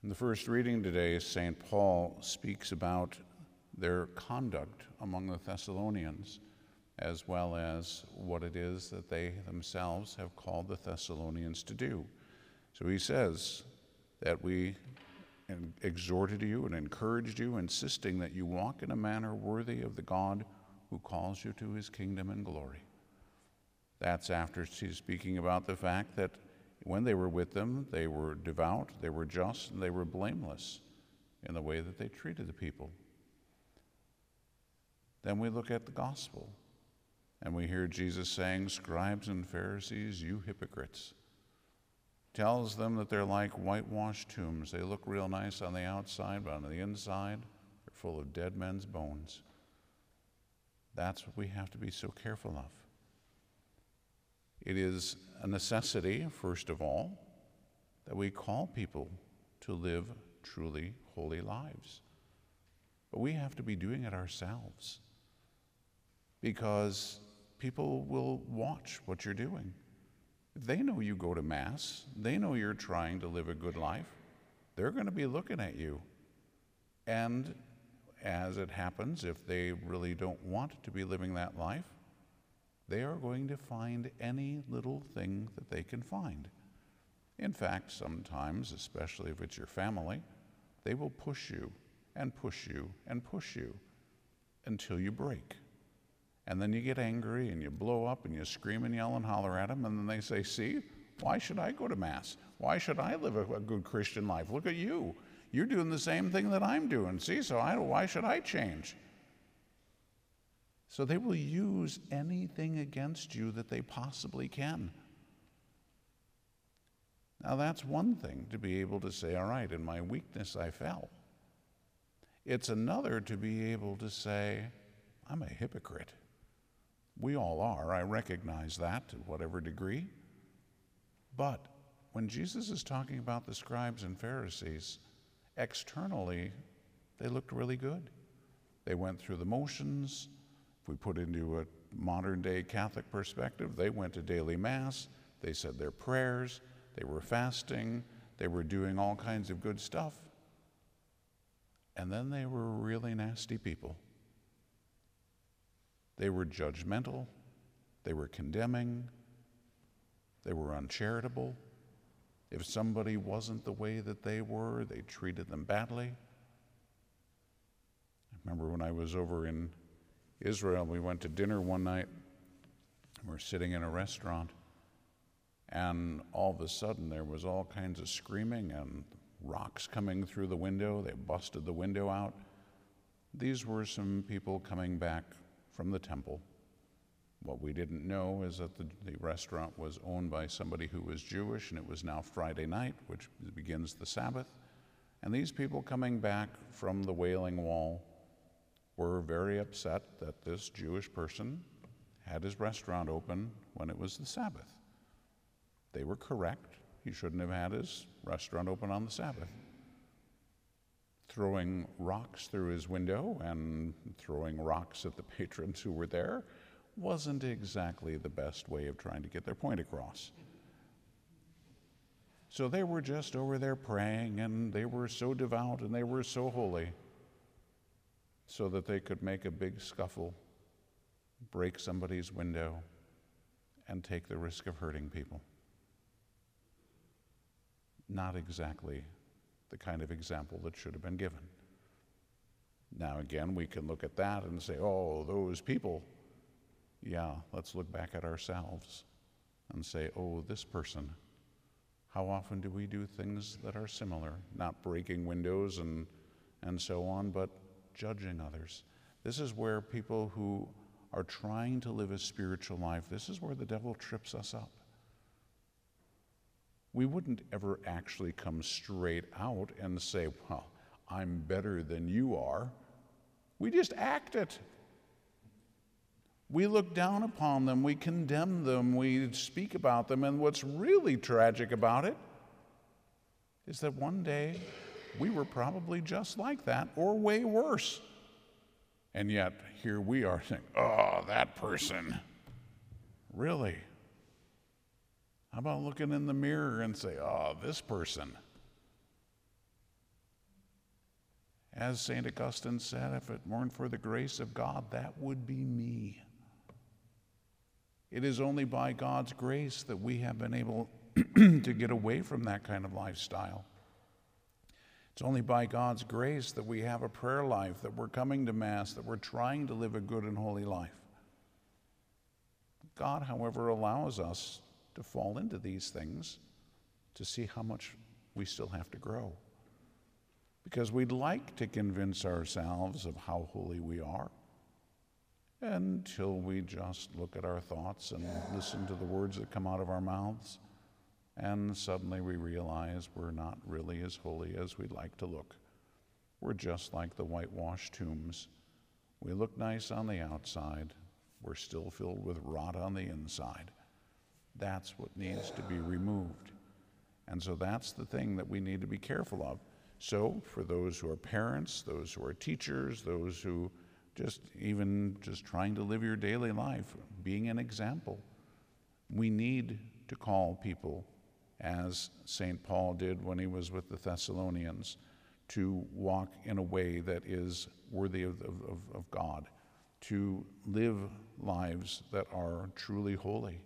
In the first reading today, St. Paul speaks about their conduct among the Thessalonians, as well as what it is that they themselves have called the Thessalonians to do. So he says that we exhorted you and encouraged you, insisting that you walk in a manner worthy of the God who calls you to his kingdom and glory. That's after he's speaking about the fact that when they were with them, they were devout, they were just, and they were blameless in the way that they treated the people. Then we look at the gospel, and we hear Jesus saying, "Scribes and Pharisees, you hypocrites." Tells them that they're like whitewashed tombs. They look real nice on the outside, but on the inside, they're full of dead men's bones. That's what we have to be so careful of. It is a necessity, first of all, that we call people to live truly holy lives. But we have to be doing it ourselves, because people will watch what you're doing. If they know you go to Mass, they know you're trying to live a good life, they're going to be looking at you. And as it happens, if they really don't want to be living that life, they are going to find any little thing that they can find. In fact, sometimes, especially if it's your family, they will push you and push you and push you until you break. And then you get angry and you blow up and you scream and yell and holler at them, and then they say, "See, why should I go to Mass? Why should I live a good Christian life? Look at you. You're doing the same thing that I'm doing. See, so why should I change?" So they will use anything against you that they possibly can. Now that's one thing, to be able to say, all right, in my weakness I fell. It's another to be able to say, I'm a hypocrite. We all are. I recognize that to whatever degree. But when Jesus is talking about the scribes and Pharisees, externally, they looked really good. They went through the motions. If we put into a modern-day Catholic perspective, they went to daily Mass, they said their prayers, they were fasting, they were doing all kinds of good stuff. And then they were really nasty people. They were judgmental, they were condemning, they were uncharitable. If somebody wasn't the way that they were, they treated them badly. I remember when I was over in Israel, we went to dinner one night, and we're sitting in a restaurant, and all of a sudden there was all kinds of screaming and rocks coming through the window. They busted the window out. These were some people coming back from the temple. What we didn't know is that the restaurant was owned by somebody who was Jewish, and it was now Friday night, which begins the Sabbath. And these people coming back from the Wailing Wall were very upset that this Jewish person had his restaurant open when it was the Sabbath. They were correct. He shouldn't have had his restaurant open on the Sabbath. Throwing rocks through his window and throwing rocks at the patrons who were there wasn't exactly the best way of trying to get their point across. So they were just over there praying, and they were so devout and they were so holy, so that they could make a big scuffle, break somebody's window, and take the risk of hurting people. Not exactly the kind of example that should have been given. Now again, we can look at that and say, oh, those people. Yeah, let's look back at ourselves and say, oh, this person. How often do we do things that are similar? Not breaking windows and so on, but judging others. This is where people who are trying to live a spiritual life, this is where the devil trips us up. We wouldn't ever actually come straight out and say, well, I'm better than you are. We just act it. We look down upon them, we condemn them, we speak about them, and what's really tragic about it is that one day we were probably just like that, or way worse. And yet, here we are saying, oh, that person. Really? How about looking in the mirror and say, oh, this person? As St. Augustine said, if it weren't for the grace of God, that would be me. It is only by God's grace that we have been able to get away from that kind of lifestyle. It's only by God's grace that we have a prayer life, that we're coming to Mass, that we're trying to live a good and holy life. God, however, allows us to fall into these things to see how much we still have to grow. Because we'd like to convince ourselves of how holy we are until we just look at our thoughts and listen to the words that come out of our mouths, and suddenly we realize we're not really as holy as we'd like to look. We're just like the whitewashed tombs. We look nice on the outside. We're still filled with rot on the inside. That's what needs to be removed. And so that's the thing that we need to be careful of. So for those who are parents, those who are teachers, those who just trying to live your daily life, being an example, we need to call people, as St. Paul did when he was with the Thessalonians, to walk in a way that is worthy of God, to live lives that are truly holy.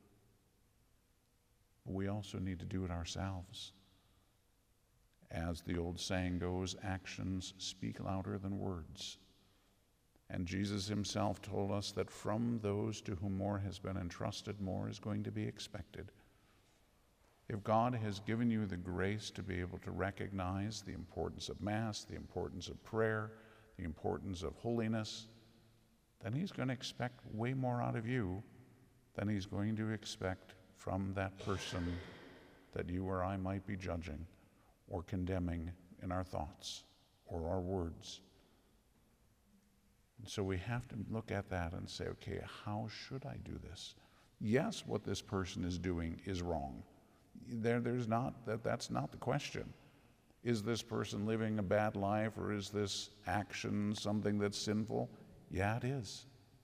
But we also need to do it ourselves. As the old saying goes, actions speak louder than words. And Jesus himself told us that from those to whom more has been entrusted, more is going to be expected. If God has given you the grace to be able to recognize the importance of Mass, the importance of prayer, the importance of holiness, then he's going to expect way more out of you than he's going to expect from that person that you or I might be judging or condemning in our thoughts or our words. And so we have to look at that and say, okay, how should I do this? Yes, what this person is doing is wrong. That's not the question. Is this person living a bad life, or is this action something that's sinful? Yeah, it is.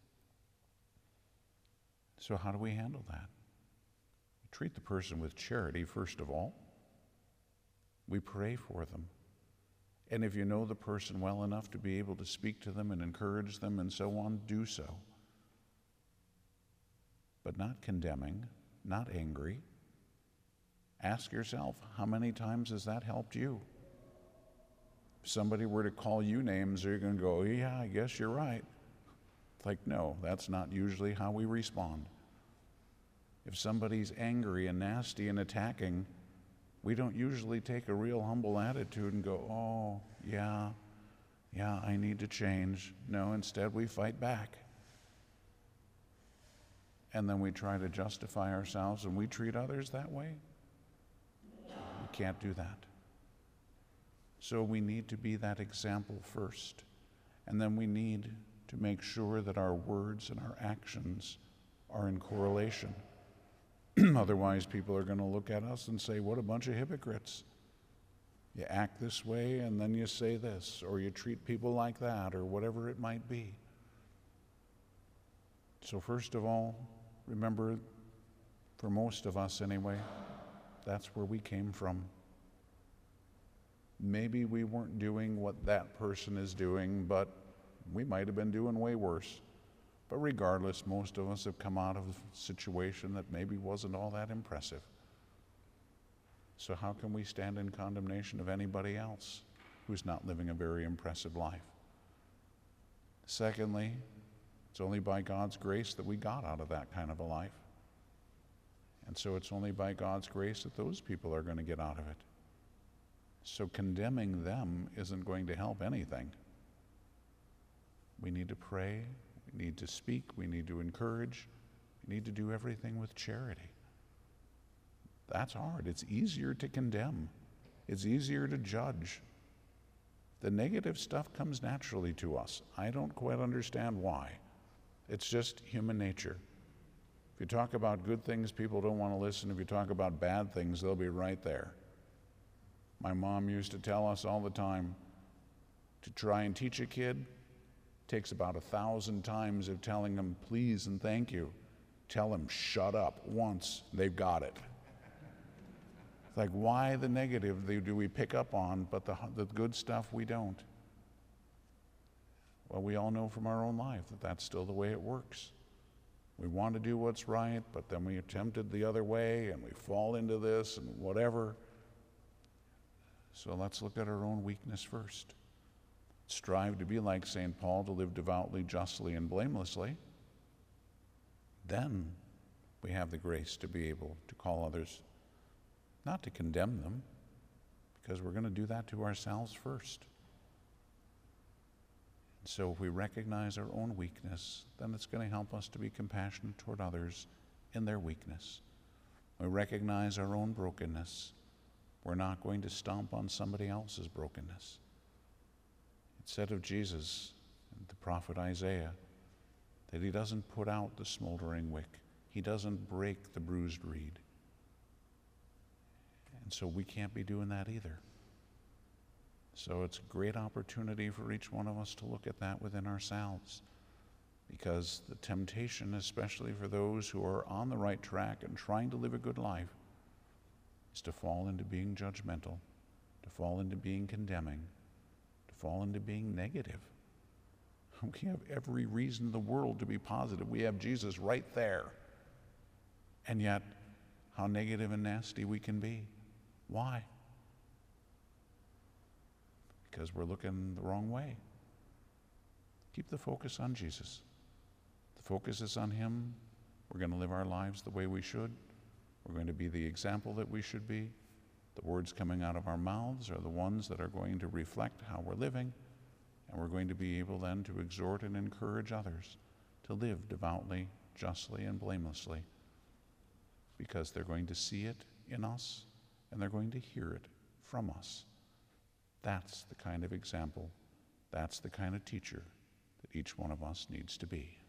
So how do we handle that? We treat the person with charity, first of all. We pray for them. And if you know the person well enough to be able to speak to them and encourage them and so on, do so. But not condemning, not angry. Ask yourself, how many times has that helped you? If somebody were to call you names, are you going to go, yeah, I guess you're right? Like, no, that's not usually how we respond. If somebody's angry and nasty and attacking, we don't usually take a real humble attitude and go, oh, yeah, I need to change. No, instead we fight back. And then we try to justify ourselves, and we treat others that way. We can't do that. So we need to be that example first. And then we need to make sure that our words and our actions are in correlation. Otherwise, people are going to look at us and say, what a bunch of hypocrites. You act this way and then you say this, or you treat people like that, or whatever it might be. So first of all, remember, for most of us anyway, that's where we came from. Maybe we weren't doing what that person is doing, but we might have been doing way worse. But regardless, most of us have come out of a situation that maybe wasn't all that impressive. So how can we stand in condemnation of anybody else who's not living a very impressive life? Secondly, it's only by God's grace that we got out of that kind of a life. And so it's only by God's grace that those people are going to get out of it. So condemning them isn't going to help anything. We need to pray, we need to speak, we need to encourage, we need to do everything with charity. That's hard. It's easier to condemn. It's easier to judge. The negative stuff comes naturally to us. I don't quite understand why. It's just human nature. If you talk about good things, people don't want to listen. If you talk about bad things, they'll be right there. My mom used to tell us all the time, to try and teach a kid takes about 1,000 times of telling them please and thank you. Tell them shut up once, they've got it. It's like, why the negative do we pick up on, but the good stuff we don't? Well, we all know from our own life that that's still the way it works. We want to do what's right, but then we are tempted the other way and we fall into this and whatever. So let's look at our own weakness first. Strive to be like St. Paul, to live devoutly, justly, and blamelessly. Then we have the grace to be able to call others, not to condemn them, because we're going to do that to ourselves first. And so if we recognize our own weakness, then it's going to help us to be compassionate toward others in their weakness. We recognize our own brokenness. We're not going to stomp on somebody else's brokenness. It said of Jesus, the prophet Isaiah, that he doesn't put out the smoldering wick. He doesn't break the bruised reed. And so we can't be doing that either. So it's a great opportunity for each one of us to look at that within ourselves, because the temptation, especially for those who are on the right track and trying to live a good life, is to fall into being judgmental, to fall into being condemning, to fall into being negative. We have every reason in the world to be positive. We have Jesus right there. And yet, how negative and nasty we can be. Why? Because we're looking the wrong way. Keep the focus on Jesus. The focus is on Him. We're going to live our lives the way we should. We're going to be the example that we should be. The words coming out of our mouths are the ones that are going to reflect how we're living. And we're going to be able then to exhort and encourage others to live devoutly, justly, and blamelessly, because they're going to see it in us and they're going to hear it from us. That's the kind of example, that's the kind of teacher that each one of us needs to be.